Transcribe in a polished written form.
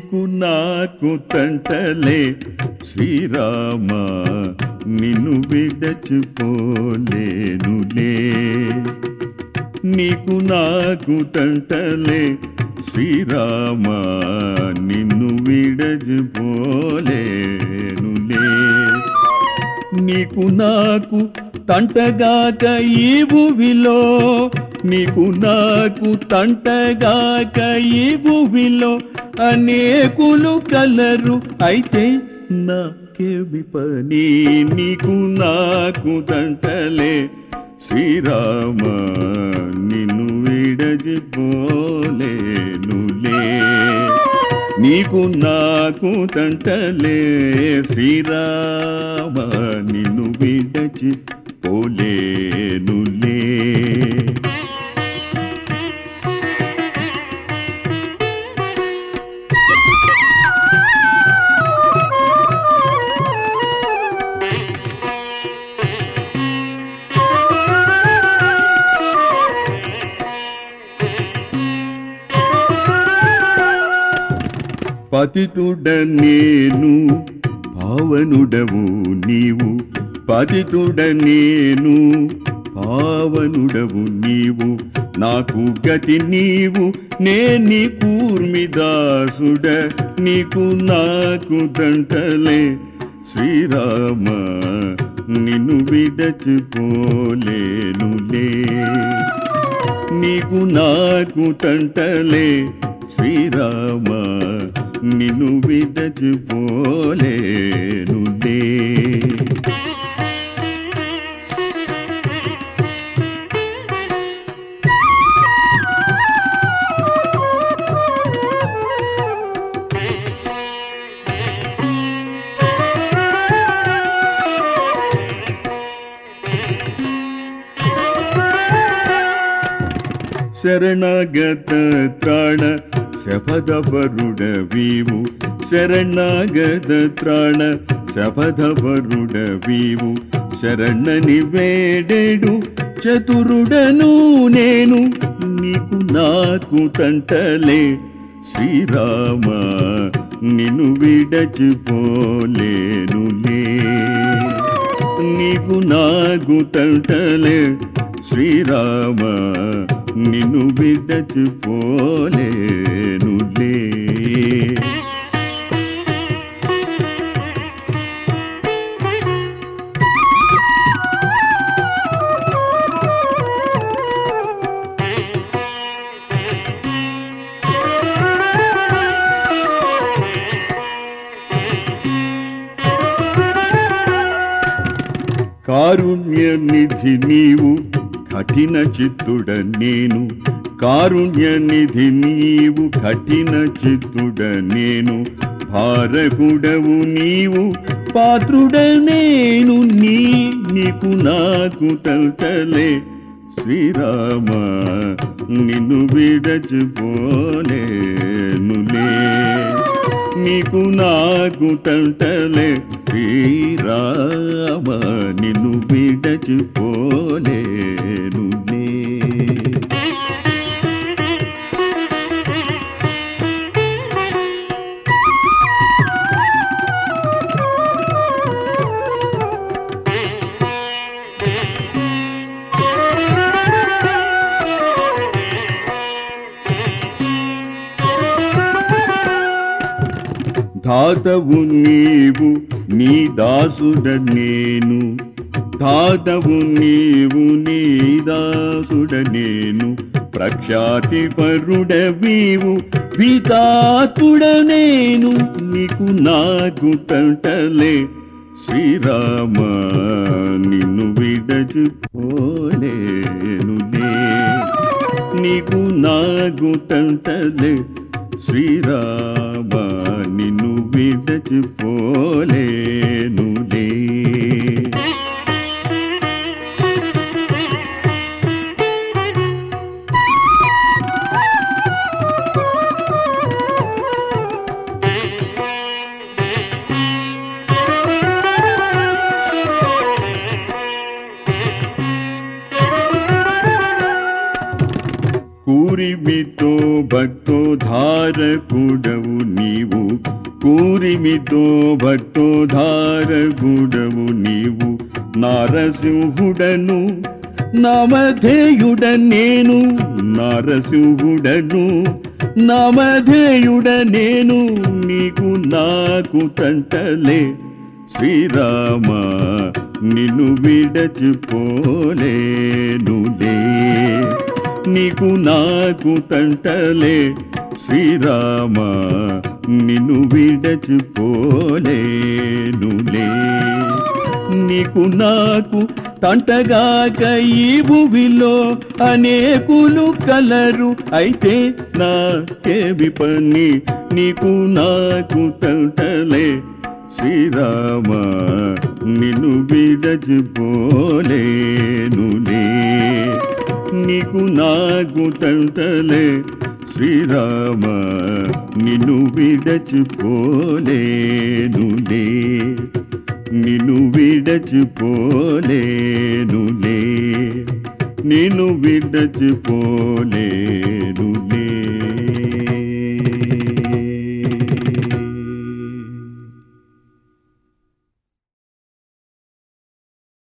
నీకు నాకు తంటలే శ్రీరామ నిన్ను విడచిపోలేనులే. నీకు నాకు తంటలే శ్రీరామ నిన్ను విడచిపోలేనులే. నీకు నాకు తంటగాక ఈ భూమిలో, నీకు నాకు తంటగాక ఈ భూమిలో అనేకులు కలరు, అయితే నాకేమి పని. నీకు నాకు తంటలే శ్రీరామ నిన్ను విడచిపోలేనులే. నీకు నాకు తంటలే శ్రీరామ నిన్ను విడచిపోలేనులే. పతితుడ నేను పావనుడవు నీవు, పతితుడ నేను పావనుడవు నీవు, నాకు గతి నీవు నేని కూర్మిదాసుడ. నీకు నాకు తంటలే శ్రీరామ నిన్ను విడచిపోలేనులే. నీకు నాకు తంటలే శ్రీరామ నిన్ను విడచిపోలేనులే. శరణాగత త్రాణ శపథపరుడవీవు, శరణాగత త్రాణ శపథపరుడవీవు, శరణని వేడెడు చతురుడను నేను. నీకు నాకు తంటలే శ్రీరామ నిన్ను విడచిపోలేనులే. నీకు నాకు తంటలే శ్రీరామ నిన్ను విడచిపోలేనులే. కారుణ్య నిధి నీవు కఠిన చిత్తుడ నేను, కారుణ్య నిధి నీవు కఠిన చిత్తుడ నేను, భారకుడవు నీవు పాత్రుడ నేను. నీకు నాకు తంటలే శ్రీరామ నిన్ను విడచిపోలేనులే. నీకు నాకు తంటలే శ్రీరామ నిన్ను విడచిపోలేనులే. దాతవు నీవు నీ దాసుడ నేను, దాతవు నీవు నీ దాసుడ నేను, ప్రఖ్యాతి పరుడవీవు పితాతుడ నేను. నీకు నాకు తంటలే శ్రీరామ నిన్ను విడచిపోలేనులే. నీకు నాకు తంటలే శ్రీరామ నిన్ను విడచిపోలేనులే. కూరిమితో భక్తోద్ధారకుడవు నీవు, కూరిమితో భక్తోద్ధారకుడవు నీవు. నారసింహుడను నామధేయుడ నేను, నారసింహుడను నామధేయుడ నేను, నీకు నాకు తంటలే శ్రీరామ నిన్ను విడచిపోలేనులే. నీకు నాకు తంటలే శ్రీరామ నిన్ను విడచిపోలేనులే. నీకు నాకు తంటగాక ఈ భూమిలో అనేకులు కలరు, అయితే నాకేమి పని నీకు నాకు తంటలే శ్రీరామ నిన్ను విడచిపోలేనులే. నీకు నాకు తంటలే శ్రీరామ నిన్ను విడచిపోలేనులే, నిన్ను విడచిపోలేనులే, నిన్ను విడచిపోలేనులే.